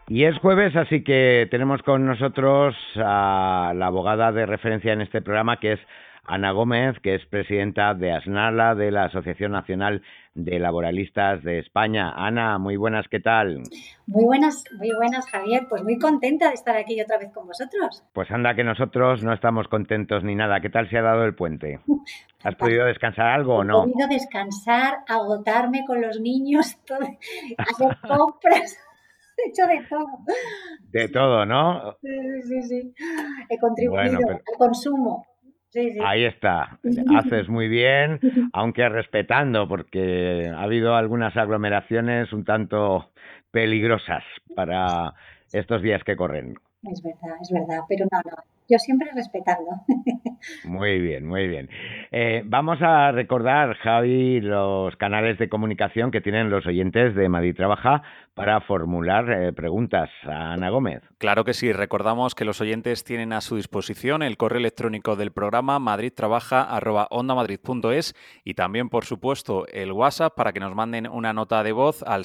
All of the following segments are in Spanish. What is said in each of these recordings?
Y es jueves, así que tenemos con nosotros a la abogada de referencia en este programa, que es Ana Gómez, que es presidenta de ASNALA, de la Asociación Nacional de Laboralistas de España. Ana, muy buenas, ¿qué tal? Muy buenas, Javier. Pues muy contenta de estar aquí otra vez con vosotros. Pues anda que nosotros no estamos contentos ni nada. ¿Qué tal se ha dado el puente? ¿Has podido Fantástico. descansar algo o He no? podido descansar, agotarme con los niños, hacer compras, he hecho de todo. De todo, ¿no? Sí. He Bueno, contribuido pero al consumo. Sí. ahí está. Haces muy bien, aunque respetando, porque ha habido algunas aglomeraciones un tanto peligrosas para estos días que corren. Es verdad, pero no. Yo siempre respetando. Muy bien, muy bien. Vamos a recordar, Javi, los canales de comunicación que tienen los oyentes de Madrid Trabaja para formular preguntas a Ana Gómez. Claro que sí, recordamos que los oyentes tienen a su disposición el correo electrónico del programa madridtrabaja@ondamadrid.es y también, por supuesto, el WhatsApp para que nos manden una nota de voz al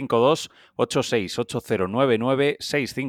652-868099,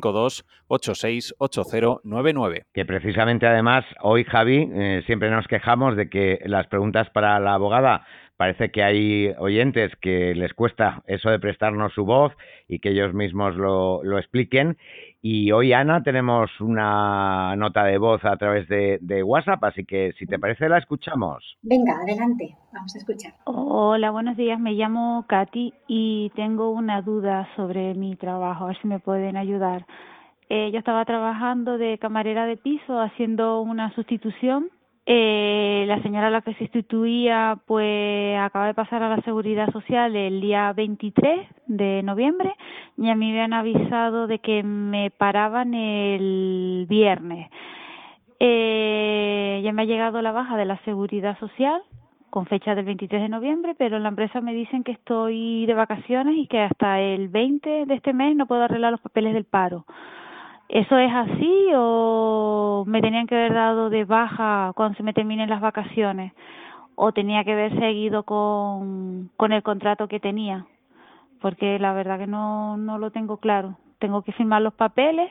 652-868099. Que precisamente además hoy, Javi, siempre nos quejamos de que las preguntas para la abogada parece que hay oyentes que les cuesta eso de prestarnos su voz y que ellos mismos lo expliquen. Y hoy, Ana, tenemos una nota de voz a través de WhatsApp, así que si te parece la escuchamos. Venga, adelante, vamos a escuchar. Hola, buenos días. Me llamo Katy y tengo una duda sobre mi trabajo, a ver si me pueden ayudar. Yo estaba trabajando de camarera de piso haciendo una sustitución. La señora a la que sustituía pues acaba de pasar a la Seguridad Social el día 23 de noviembre y a mí me han avisado de que me paraban el viernes. Ya me ha llegado la baja de la Seguridad Social con fecha del 23 de noviembre, pero en la empresa me dicen que estoy de vacaciones y que hasta el 20 de este mes no puedo arreglar los papeles del paro. ¿Eso es así o me tenían que haber dado de baja cuando se me terminen las vacaciones? ¿O tenía que haber seguido con el contrato que tenía? Porque la verdad que no lo tengo claro. Tengo que firmar los papeles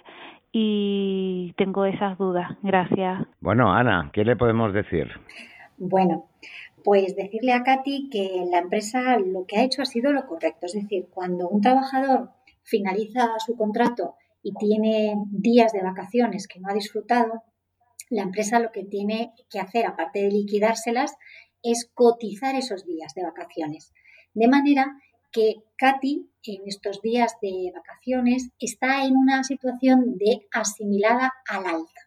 y tengo esas dudas. Gracias. Bueno, Ana, ¿qué le podemos decir? Bueno, pues decirle a Katy que la empresa lo que ha hecho ha sido lo correcto. Es decir, cuando un trabajador finaliza su contrato y tiene días de vacaciones que no ha disfrutado, la empresa lo que tiene que hacer, aparte de liquidárselas, es cotizar esos días de vacaciones. De manera que Katy, en estos días de vacaciones, está en una situación de asimilada al alta.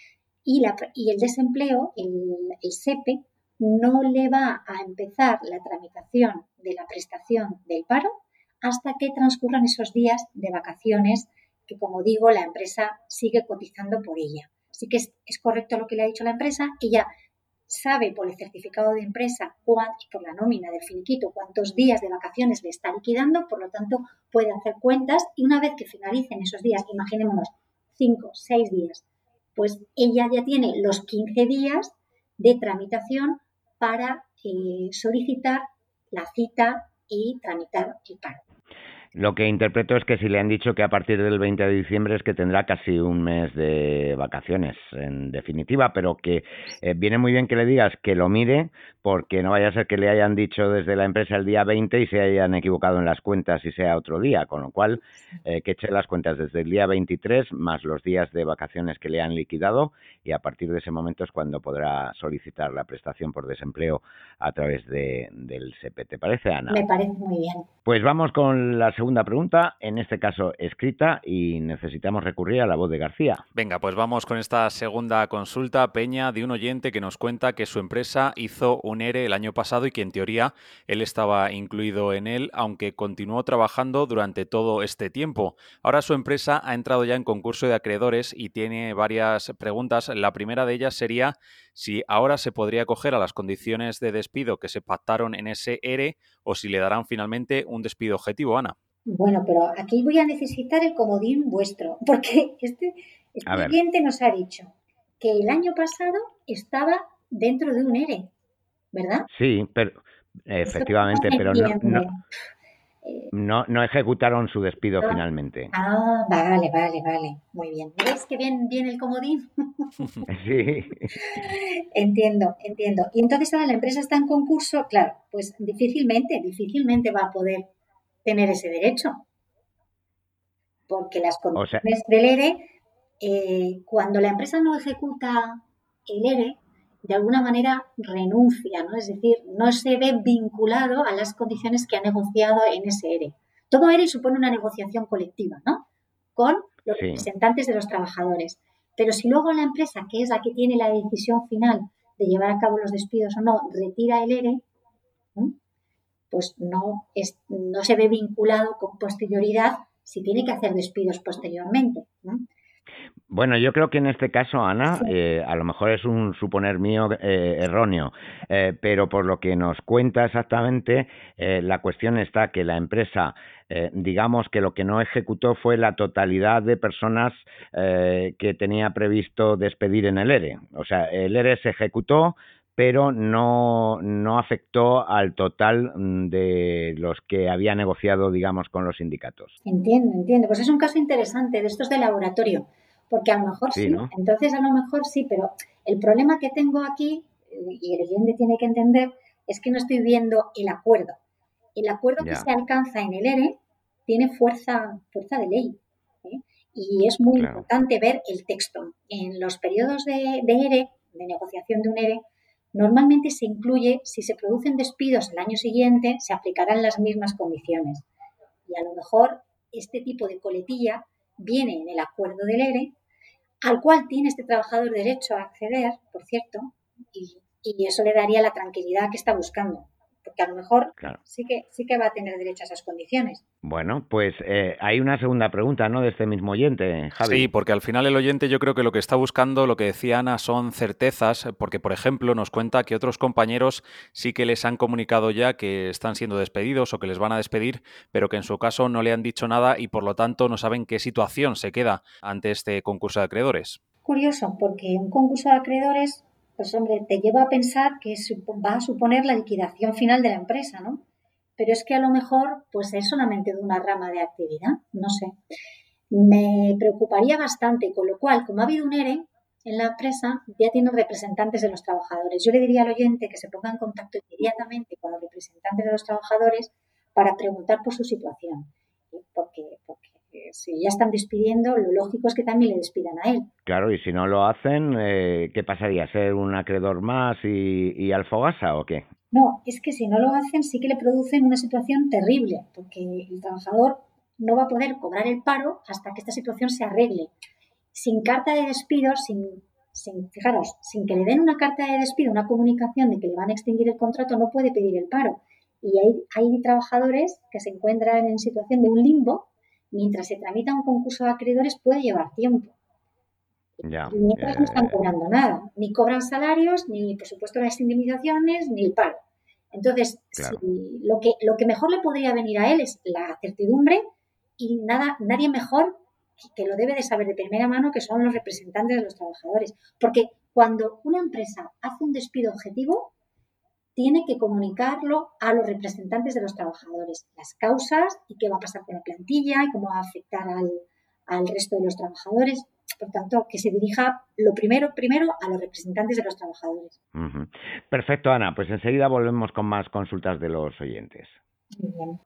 Y el desempleo, el SEPE, no le va a empezar la tramitación de la prestación del paro hasta que transcurran esos días de vacaciones que, como digo, la empresa sigue cotizando por ella. Así que es correcto lo que le ha dicho la empresa. Ella sabe por el certificado de empresa y por la nómina del finiquito cuántos días de vacaciones le está liquidando, por lo tanto puede hacer cuentas y una vez que finalicen esos días, imaginémonos 5, 6 días, pues ella ya tiene los 15 días de tramitación para solicitar la cita y tramitar el paro. Lo que interpreto es que si le han dicho que a partir del 20 de diciembre es que tendrá casi un mes de vacaciones, en definitiva, pero que viene muy bien que le digas que lo mire, porque no vaya a ser que le hayan dicho desde la empresa el día 20 y se hayan equivocado en las cuentas y sea otro día, con lo cual que eche las cuentas desde el día 23 más los días de vacaciones que le han liquidado y a partir de ese momento es cuando podrá solicitar la prestación por desempleo a través del SEPE. ¿Te parece, Ana? Me parece muy bien. Pues vamos con la segunda pregunta, en este caso escrita, y necesitamos recurrir a la voz de García. Venga, pues vamos con esta segunda consulta, Peña, de un oyente que nos cuenta que su empresa hizo un ERE el año pasado y que en teoría él estaba incluido en él, aunque continuó trabajando durante todo este tiempo. Ahora su empresa ha entrado ya en concurso de acreedores y tiene varias preguntas. La primera de ellas sería si ahora se podría acoger a las condiciones de despido que se pactaron en ese ERE o si le darán finalmente un despido objetivo, Ana. Bueno, pero aquí voy a necesitar el comodín vuestro, porque este A ver, oyente nos ha dicho que el año pasado estaba dentro de un ERE, ¿verdad? sí, pero Eso no efectivamente, se pero no, entiende. No ejecutaron su despido finalmente. Vale. Muy bien. ¿Ves que bien el comodín? Sí. Entiendo. Y entonces ahora la empresa está en concurso, claro, pues difícilmente va a poder tener ese derecho, porque las O sea, condiciones del ERE, cuando la empresa no ejecuta el ERE, de alguna manera renuncia, ¿no? Es decir, no se ve vinculado a las condiciones que ha negociado en ese ERE. Todo ERE supone una negociación colectiva, ¿no? Con los sí. representantes de los trabajadores. Pero si luego la empresa, que es la que tiene la decisión final de llevar a cabo los despidos o no, retira el ERE, ¿no? Pues no se ve vinculado con posterioridad si tiene que hacer despidos posteriormente, ¿no? Bueno, yo creo que en este caso, Ana, Sí. a lo mejor es un suponer mío erróneo, pero por lo que nos cuenta exactamente, la cuestión está que la empresa, digamos que lo que no ejecutó fue la totalidad de personas que tenía previsto despedir en el ERE. O sea, el ERE se ejecutó, pero no afectó al total de los que había negociado, digamos, con los sindicatos. Entiendo. Pues es un caso interesante de estos de laboratorio, porque a lo mejor Sí, sí, ¿no? entonces a lo mejor sí, pero el problema que tengo aquí, y el oyente tiene que entender, es que no estoy viendo el acuerdo. El acuerdo que Ya, se alcanza en el ERE tiene fuerza de ley, ¿eh? Y es muy claro. importante ver el texto. En los periodos de ERE, de negociación de un ERE, normalmente se incluye, si se producen despidos el año siguiente, se aplicarán las mismas condiciones. Y a lo mejor este tipo de coletilla viene en el acuerdo del ERE, al cual tiene este trabajador derecho a acceder, por cierto, y eso le daría la tranquilidad que está buscando, porque a lo mejor Claro. sí que va a tener derecho a esas condiciones. Bueno, pues hay una segunda pregunta, ¿no? De este mismo oyente, Sí, Javi. porque al final el oyente yo creo que lo que está buscando, lo que decía Ana, son certezas, porque por ejemplo nos cuenta que otros compañeros sí que les han comunicado ya que están siendo despedidos o que les van a despedir, pero que en su caso no le han dicho nada y por lo tanto no saben qué situación se queda ante este concurso de acreedores. Curioso, porque un concurso de acreedores, pues hombre, te lleva a pensar que va a suponer la liquidación final de la empresa, ¿no? Pero es que a lo mejor, pues es solamente de una rama de actividad, no sé. Me preocuparía bastante, con lo cual, como ha habido un ERE en la empresa, ya tiene representantes de los trabajadores. Yo le diría al oyente que se ponga en contacto inmediatamente con los representantes de los trabajadores para preguntar por su situación. Porque si ya están despidiendo, lo lógico es que también le despidan a él. Claro, y si no lo hacen, ¿qué pasaría? ¿Ser un acreedor más y Alfogasa o qué? No, es que si no lo hacen sí que le producen una situación terrible, porque el trabajador no va a poder cobrar el paro hasta que esta situación se arregle. Sin carta de despido, fijaros, sin que le den una carta de despido, una comunicación de que le van a extinguir el contrato, no puede pedir el paro. Y hay trabajadores que se encuentran en situación de un limbo, mientras se tramita un concurso de acreedores puede llevar tiempo. Ya, Y mientras no están cobrando nada, ni cobran salarios, ni por supuesto las indemnizaciones, ni el paro. Entonces, si claro. lo que mejor le podría venir a él es la certidumbre y nadie mejor que lo debe de saber de primera mano, que son los representantes de los trabajadores. Porque cuando una empresa hace un despido objetivo, tiene que comunicarlo a los representantes de los trabajadores, las causas y qué va a pasar con la plantilla y cómo va a afectar al resto de los trabajadores. Por tanto, que se dirija lo primero a los representantes de los trabajadores. Ujú. Perfecto, Ana. Pues enseguida volvemos con más consultas de los oyentes. Muy bien.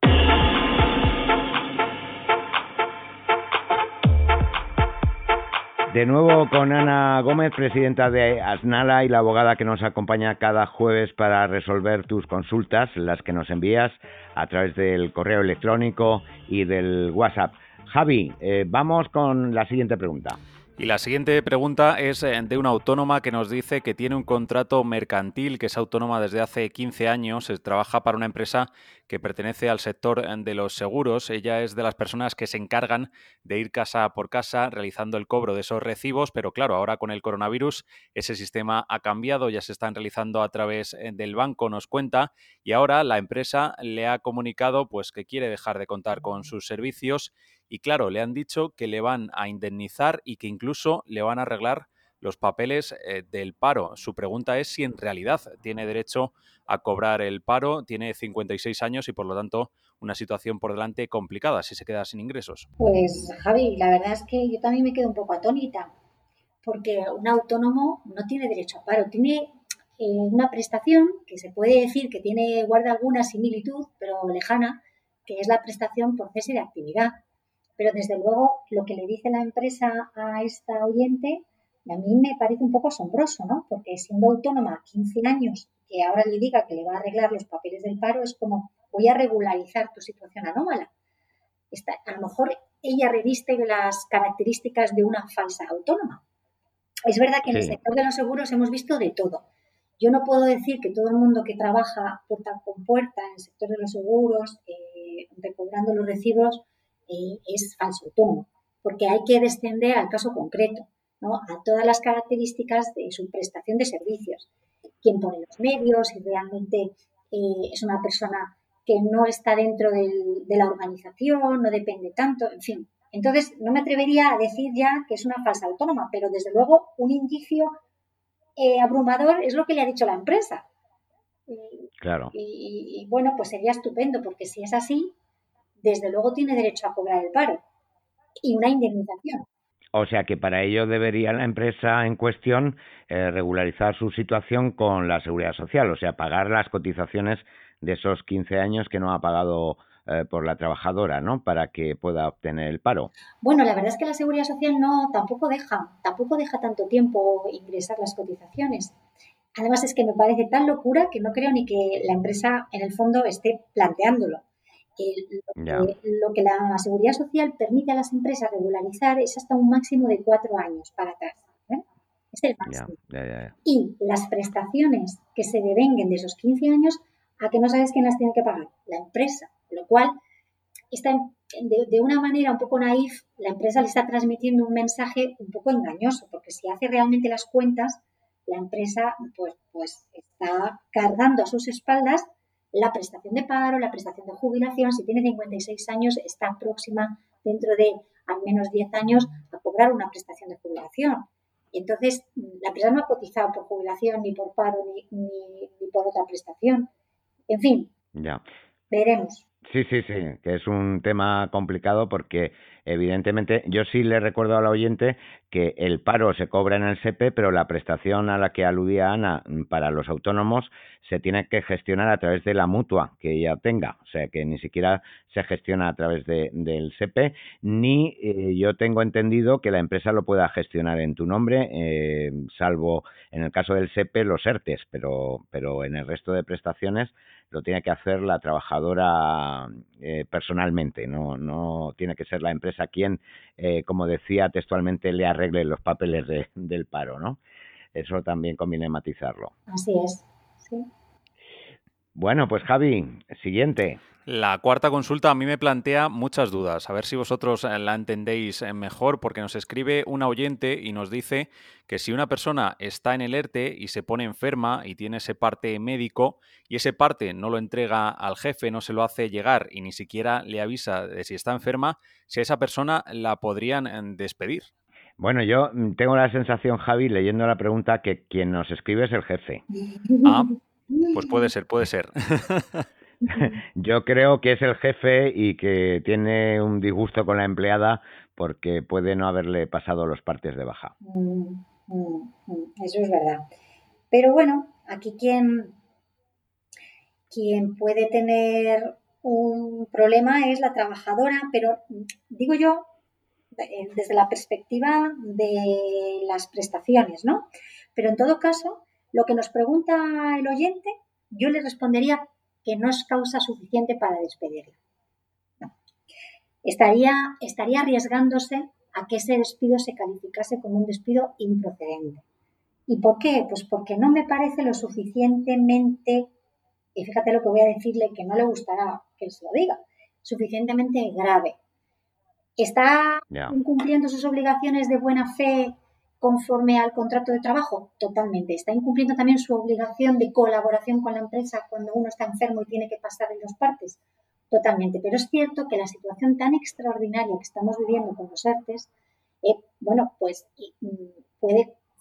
De nuevo con Ana Gómez, presidenta de Asnala y la abogada que nos acompaña cada jueves para resolver tus consultas, las que nos envías a través del correo electrónico y del WhatsApp. Javi, vamos con la siguiente pregunta. Y la siguiente pregunta es de una autónoma que nos dice que tiene un contrato mercantil, que es autónoma desde hace 15 años, trabaja para una empresa que pertenece al sector de los seguros. Ella es de las personas que se encargan de ir casa por casa realizando el cobro de esos recibos, pero claro, ahora con el coronavirus ese sistema ha cambiado, ya se están realizando a través del banco, nos cuenta, y ahora la empresa le ha comunicado pues que quiere dejar de contar con sus servicios. Y claro, le han dicho que le van a indemnizar y que incluso le van a arreglar los papeles del paro. Su pregunta es si en realidad tiene derecho a cobrar el paro. Tiene 56 años y, por lo tanto, una situación por delante complicada si se queda sin ingresos. Pues Javi, la verdad es que yo también me quedo un poco atónita, porque un autónomo no tiene derecho a paro, tiene una prestación que se puede decir que guarda alguna similitud, pero lejana, que es la prestación por cese de actividad. Pero desde luego lo que le dice la empresa a esta oyente a mí me parece un poco asombroso, ¿no? Porque siendo autónoma 15 años, que ahora le diga que le va a arreglar los papeles del paro, es como voy a regularizar tu situación anómala. A lo mejor ella reviste las características de una falsa autónoma. Es verdad que en el sector de los seguros hemos visto de todo. Yo no puedo decir que todo el mundo que trabaja puerta con puerta en el sector de los seguros, recobrando los recibos, es falso autónomo, porque hay que descender al caso concreto, ¿no? A todas las características de su prestación de servicios. Quién pone los medios, si realmente es una persona que no está dentro de la organización, no depende tanto, en fin. Entonces, no me atrevería a decir ya que es una falsa autónoma, pero desde luego un indicio abrumador es lo que le ha dicho la empresa. Claro. Y bueno, pues sería estupendo, porque si es así, desde luego tiene derecho a cobrar el paro y una indemnización. O sea que para ello debería la empresa en cuestión regularizar su situación con la Seguridad Social, o sea, pagar las cotizaciones de esos 15 años que no ha pagado por la trabajadora, ¿no? Para que pueda obtener el paro. Bueno, la verdad es que la Seguridad Social tampoco deja tanto tiempo ingresar las cotizaciones. Además es que me parece tan locura que no creo ni que la empresa en el fondo esté planteándolo. Lo que la Seguridad Social permite a las empresas regularizar es hasta un máximo de 4 años para atrás. Es el máximo. Y las prestaciones que se devenguen de esos 15 años, ¿a que no sabes quién las tiene que pagar? La empresa. Lo cual, de una manera un poco naif, la empresa le está transmitiendo un mensaje un poco engañoso, porque si hace realmente las cuentas, la empresa pues está cargando a sus espaldas la prestación de paro, la prestación de jubilación. Si tiene 56 años, está próxima dentro de al menos 10 años a cobrar una prestación de jubilación. Y entonces, la empresa no ha cotizado por jubilación, ni por paro, ni por otra prestación. En fin, veremos. Sí, que es un tema complicado porque evidentemente yo sí le recuerdo a la oyente que el paro se cobra en el SEPE, pero la prestación a la que aludía Ana para los autónomos se tiene que gestionar a través de la mutua que ella tenga, o sea que ni siquiera se gestiona a través del SEPE, ni yo tengo entendido que la empresa lo pueda gestionar en tu nombre, salvo en el caso del SEPE los ERTES, pero en el resto de prestaciones lo tiene que hacer la trabajadora personalmente, no tiene que ser la empresa quien, como decía textualmente, le arregle los papeles del paro, ¿no? Eso también conviene matizarlo. Así es, sí. Bueno, pues Javi, siguiente. La cuarta consulta a mí me plantea muchas dudas. A ver si vosotros la entendéis mejor, porque nos escribe una oyente y nos dice que si una persona está en el ERTE y se pone enferma y tiene ese parte médico y ese parte no lo entrega al jefe, no se lo hace llegar y ni siquiera le avisa de si está enferma, si a esa persona la podrían despedir. Bueno, yo tengo la sensación, Javi, leyendo la pregunta, que quien nos escribe es el jefe. Ah, pues puede ser. Yo creo que es el jefe y que tiene un disgusto con la empleada porque puede no haberle pasado los partes de baja. Eso es verdad. Pero bueno, aquí quien puede tener un problema es la trabajadora, pero digo yo desde la perspectiva de las prestaciones, ¿no? Pero en todo caso, lo que nos pregunta el oyente, yo le respondería que no es causa suficiente para despedirla. No. Estaría arriesgándose a que ese despido se calificase como un despido improcedente. ¿Y por qué? Pues porque no me parece lo suficientemente, y fíjate lo que voy a decirle, que no le gustará que se lo diga, suficientemente grave. ¿Está incumpliendo sus obligaciones de buena fe conforme al contrato de trabajo? Totalmente. ¿Está incumpliendo también su obligación de colaboración con la empresa cuando uno está enfermo y tiene que pasar en los partes? Totalmente. Pero es cierto que la situación tan extraordinaria que estamos viviendo con los ERTES, pues puede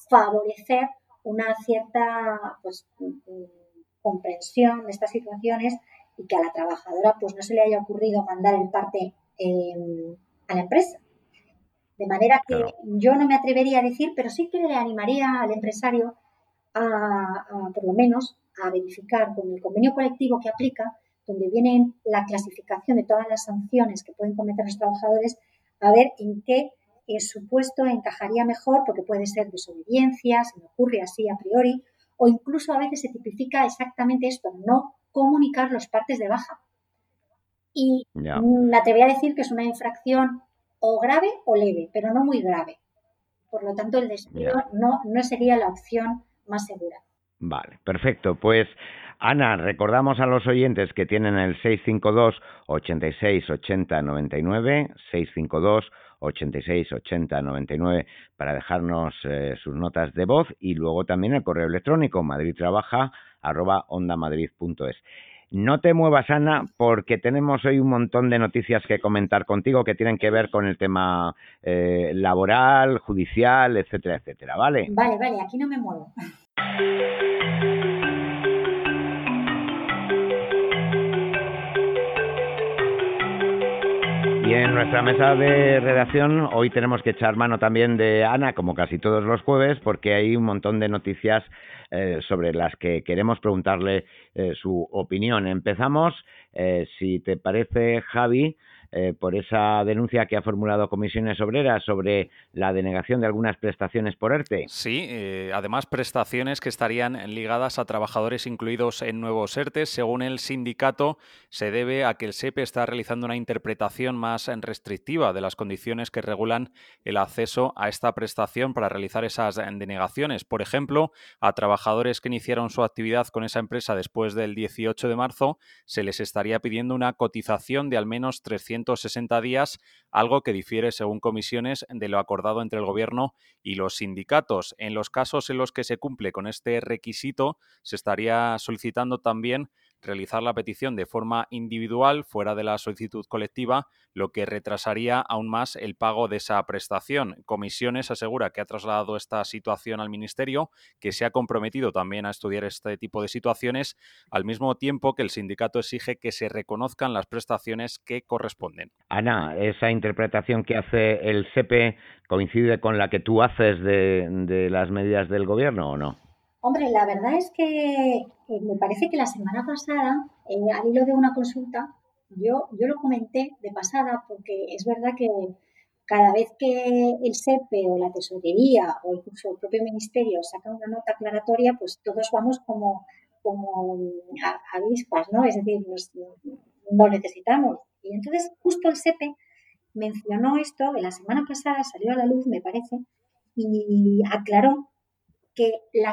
favorecer una cierta comprensión de estas situaciones y que a la trabajadora pues no se le haya ocurrido mandar el parte a la empresa. De manera que yo no me atrevería a decir, pero sí que le animaría al empresario por lo menos a verificar con el convenio colectivo que aplica, donde viene la clasificación de todas las sanciones que pueden cometer los trabajadores, a ver en qué supuesto encajaría mejor, porque puede ser desobediencia, se me ocurre así a priori, o incluso a veces se tipifica exactamente esto, no comunicar los partes de baja. Y me atrevería a decir que es una infracción o grave o leve, pero no muy grave. Por lo tanto, el despido no sería la opción más segura. Vale, perfecto. Pues, Ana, recordamos a los oyentes que tienen el 652 86 80 99, 652 86 80 99 para dejarnos sus notas de voz, y luego también el correo electrónico madridtrabaja@ondamadrid.es. No te muevas, Ana, porque tenemos hoy un montón de noticias que comentar contigo que tienen que ver con el tema laboral, judicial, etcétera, etcétera, ¿vale? Vale, aquí no me muevo. Y en nuestra mesa de redacción hoy tenemos que echar mano también de Ana, como casi todos los jueves, porque hay un montón de noticias sobre las que queremos preguntarle su opinión. Empezamos, si te parece, Javi, por esa denuncia que ha formulado Comisiones Obreras sobre la denegación de algunas prestaciones por ERTE. Sí, además prestaciones que estarían ligadas a trabajadores incluidos en nuevos ERTE. Según el sindicato, se debe a que el SEPE está realizando una interpretación más restrictiva de las condiciones que regulan el acceso a esta prestación para realizar esas denegaciones. Por ejemplo, a trabajadores que iniciaron su actividad con esa empresa después del 18 de marzo, se les estaría pidiendo una cotización de al menos 360 días, algo que difiere, según Comisiones, de lo acordado entre el Gobierno y los sindicatos. En los casos en los que se cumple con este requisito, se estaría solicitando también realizar la petición de forma individual, fuera de la solicitud colectiva, lo que retrasaría aún más el pago de esa prestación. Comisiones asegura que ha trasladado esta situación al Ministerio, que se ha comprometido también a estudiar este tipo de situaciones, al mismo tiempo que el sindicato exige que se reconozcan las prestaciones que corresponden. Ana, ¿esa interpretación que hace el SEPE coincide con la que tú haces de las medidas del Gobierno o no? Hombre, la verdad es que me parece que la semana pasada, al hilo de una consulta, yo lo comenté de pasada, porque es verdad que cada vez que el SEPE o la Tesorería o incluso el propio Ministerio saca una nota aclaratoria, pues todos vamos como avispas, ¿no? Es decir, lo necesitamos. Y entonces justo el SEPE mencionó esto, la semana pasada salió a la luz, me parece, y aclaró que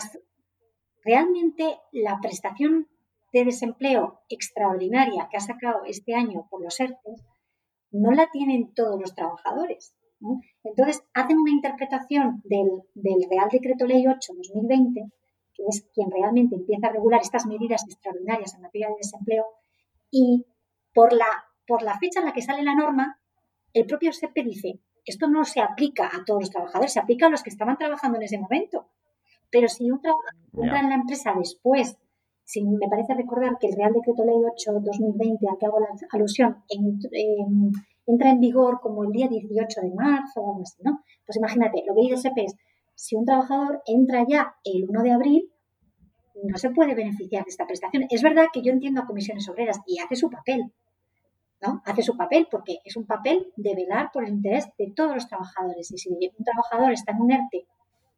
realmente la prestación de desempleo extraordinaria que ha sacado este año por los ERTE no la tienen todos los trabajadores, ¿no? Entonces, hacen una interpretación del Real Decreto Ley 8/2020, que es quien realmente empieza a regular estas medidas extraordinarias en materia de desempleo, y por la fecha en la que sale la norma, el propio SEPE dice, esto no se aplica a todos los trabajadores, se aplica a los que estaban trabajando en ese momento. Pero si un trabajador entra en la empresa después, me parece recordar que el Real Decreto Ley 8/2020, al que hago la alusión, entra en vigor como el día 18 de marzo o algo así, ¿no? Pues imagínate, lo que dice el SEPE es, si un trabajador entra ya el 1 de abril, no se puede beneficiar de esta prestación. Es verdad que yo entiendo a Comisiones Obreras y hace su papel, ¿no? Hace su papel porque es un papel de velar por el interés de todos los trabajadores. Y si un trabajador está en un ERTE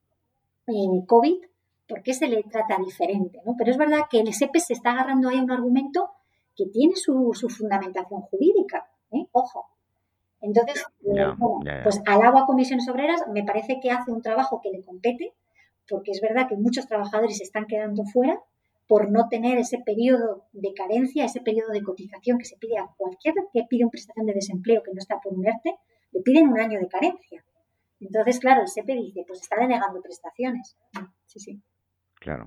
COVID, ¿por qué se le trata diferente? ¿No? Pero es verdad que el SEPE se está agarrando ahí a un argumento que tiene su fundamentación jurídica, ojo. Entonces, pues alabo a Comisiones Obreras, me parece que hace un trabajo que le compete, porque es verdad que muchos trabajadores se están quedando fuera por no tener ese periodo de carencia, ese periodo de cotización que se pide a cualquier que pide una prestación de desempleo que no está por un ERTE, le piden un año de carencia. Entonces, claro, el SEPE dice, pues está denegando prestaciones. Sí. Claro.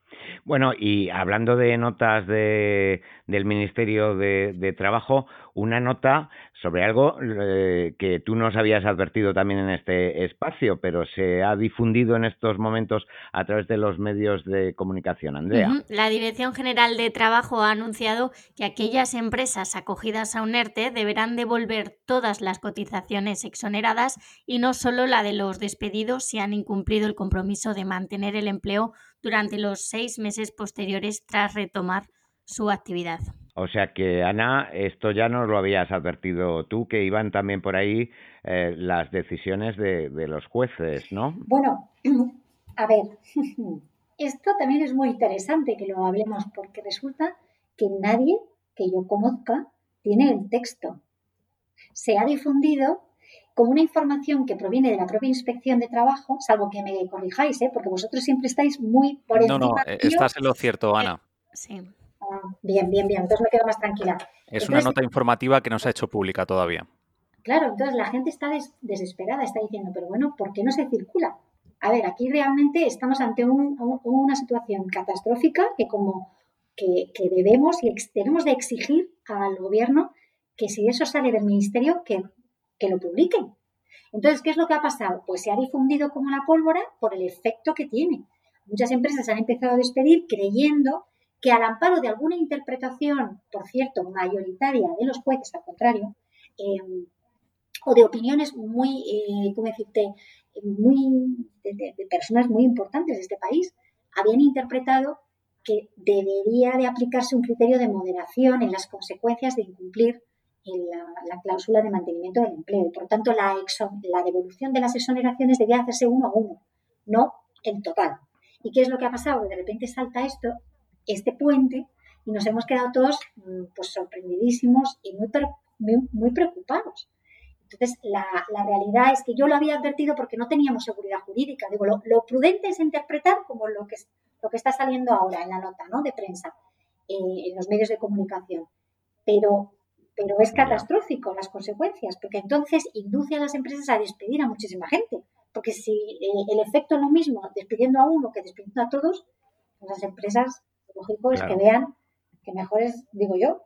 Bueno, y hablando de notas del Ministerio de Trabajo, una nota sobre algo que tú nos habías advertido también en este espacio, pero se ha difundido en estos momentos a través de los medios de comunicación. Andrea. La Dirección General de Trabajo ha anunciado que aquellas empresas acogidas a un ERTE deberán devolver todas las cotizaciones exoneradas y no solo la de los despedidos si han incumplido el compromiso de mantener el empleo durante los 6 meses posteriores tras retomar su actividad. O sea que, Ana, esto ya nos lo habías advertido tú, que iban también por ahí las decisiones de los jueces, ¿no? Bueno, a ver, esto también es muy interesante que lo hablemos porque resulta que nadie que yo conozca tiene el texto. Se ha difundido como una información que proviene de la propia Inspección de Trabajo, salvo que me corrijáis, porque vosotros siempre estáis muy por encima. No, estás en lo cierto, Ana. Sí. Bien, entonces me quedo más tranquila. Es una nota informativa que no se ha hecho pública todavía. Claro, entonces la gente está desesperada, está diciendo, pero bueno, ¿por qué no se circula? A ver, aquí realmente estamos ante una situación catastrófica que debemos de exigir al gobierno que si eso sale del ministerio, que lo publiquen. Entonces, ¿qué es lo que ha pasado? Pues se ha difundido como la pólvora por el efecto que tiene. Muchas empresas han empezado a despedir creyendo que al amparo de alguna interpretación, por cierto, mayoritaria de los jueces, al contrario, o de opiniones muy, ¿cómo decirte?, de personas muy importantes de este país, habían interpretado que debería de aplicarse un criterio de moderación en las consecuencias de incumplir la cláusula de mantenimiento del empleo. Y, por tanto, la devolución de las exoneraciones debía hacerse 1 a 1, no el total. ¿Y qué es lo que ha pasado? Que de repente salta este puente, y nos hemos quedado todos pues sorprendidísimos y muy preocupados. Entonces, la realidad es que yo lo había advertido porque no teníamos seguridad jurídica. Digo, lo prudente es interpretar como lo que está saliendo ahora en la nota, ¿no?, de prensa, en los medios de comunicación. Pero es catastrófico las consecuencias, porque entonces induce a las empresas a despedir a muchísima gente. Porque si el efecto es lo mismo despidiendo a uno que despidiendo a todos, pues las empresas, lo lógico es que vean que mejores, digo yo,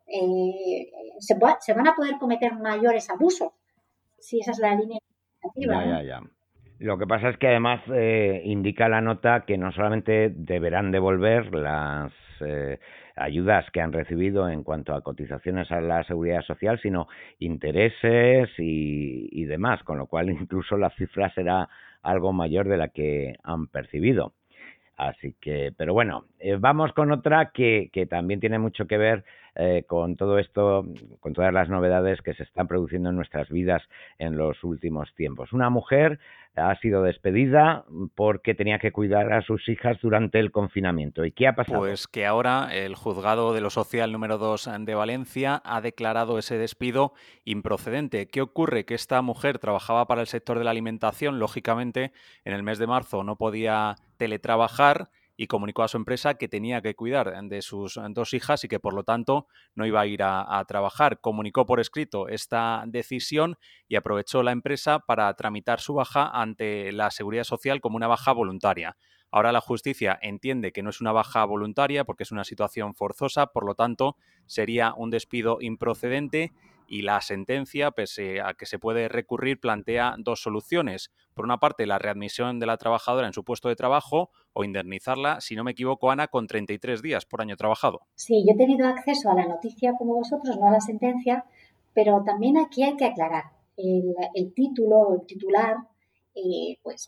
se van a poder cometer mayores abusos. Sí, esa es la línea indicativa. Ya. Lo que pasa es que además indica la nota que no solamente deberán devolver las ayudas que han recibido en cuanto a cotizaciones a la seguridad social, sino intereses y demás, con lo cual incluso la cifra será algo mayor de la que han percibido. Así que, pero bueno, vamos con otra que también tiene mucho que ver con todo esto, con todas las novedades que se están produciendo en nuestras vidas en los últimos tiempos. Una mujer ha sido despedida porque tenía que cuidar a sus hijas durante el confinamiento. ¿Y qué ha pasado? Pues que ahora el Juzgado de lo Social número 2 de Valencia ha declarado ese despido improcedente. ¿Qué ocurre? Que esta mujer trabajaba para el sector de la alimentación, lógicamente en el mes de marzo no podía teletrabajar y comunicó a su empresa que tenía que cuidar de sus 2 hijas y que por lo tanto no iba a ir a trabajar. Comunicó por escrito esta decisión y aprovechó la empresa para tramitar su baja ante la Seguridad Social como una baja voluntaria. Ahora la justicia entiende que no es una baja voluntaria porque es una situación forzosa, por lo tanto sería un despido improcedente y la sentencia, pese a que se puede recurrir, plantea 2 soluciones. Por una parte, la readmisión de la trabajadora en su puesto de trabajo o indemnizarla, si no me equivoco, Ana, con 33 días por año trabajado. Sí, yo he tenido acceso a la noticia como vosotros, no a la sentencia, pero también aquí hay que aclarar. El título o el titular pues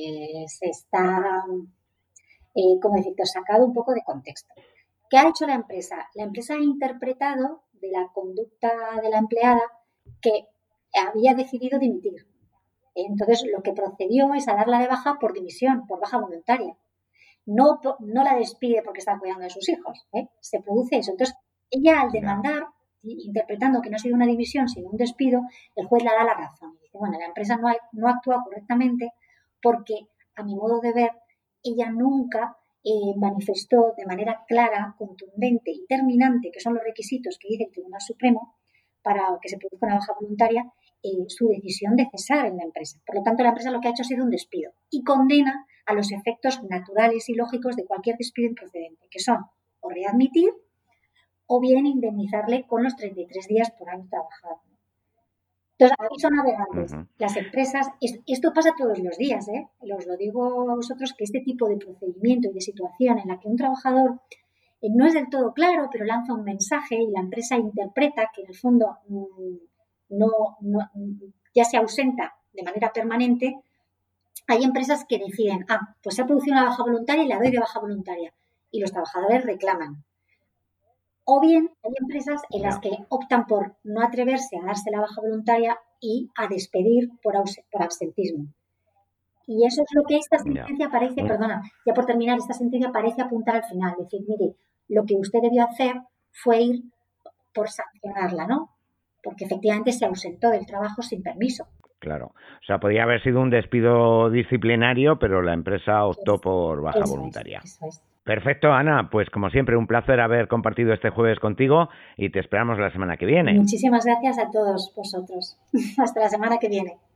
está, como decirte, sacado un poco de contexto. ¿Qué ha hecho la empresa? La empresa ha interpretado de la conducta de la empleada que había decidido dimitir. Entonces, lo que procedió es a darla de baja por dimisión, por baja voluntaria. No la despide porque está cuidando de sus hijos. Se produce eso. Entonces, ella al demandar, interpretando que no ha sido una dimisión, sino un despido, el juez le da la razón. Y dice, bueno, la empresa no actúa correctamente porque, a mi modo de ver, ella nunca manifestó de manera clara, contundente y terminante, que son los requisitos que dice el Tribunal Supremo para que se produzca una baja voluntaria, su decisión de cesar en la empresa. Por lo tanto, la empresa lo que ha hecho ha sido un despido y condena a los efectos naturales y lógicos de cualquier despido improcedente, que son o readmitir o bien indemnizarle con los 33 días por año trabajado. Entonces, aviso a navegantes, las empresas, esto pasa todos los días, os lo digo a vosotros, que este tipo de procedimiento y de situación en la que un trabajador no es del todo claro, pero lanza un mensaje y la empresa interpreta que en el fondo ya se ausenta de manera permanente, hay empresas que deciden, pues se ha producido una baja voluntaria y la doy de baja voluntaria, y los trabajadores reclaman. O bien hay empresas en las que optan por no atreverse a darse la baja voluntaria y a despedir por absentismo. Y eso es lo que esta sentencia parece, ya por terminar, esta sentencia parece apuntar al final, decir, mire, lo que usted debió hacer fue ir por sancionarla, ¿no? Porque efectivamente se ausentó del trabajo sin permiso. Claro. O sea, podría haber sido un despido disciplinario, pero la empresa optó por baja voluntaria. Eso es. Perfecto, Ana. Pues como siempre, un placer haber compartido este jueves contigo y te esperamos la semana que viene. Muchísimas gracias a todos vosotros. Hasta la semana que viene.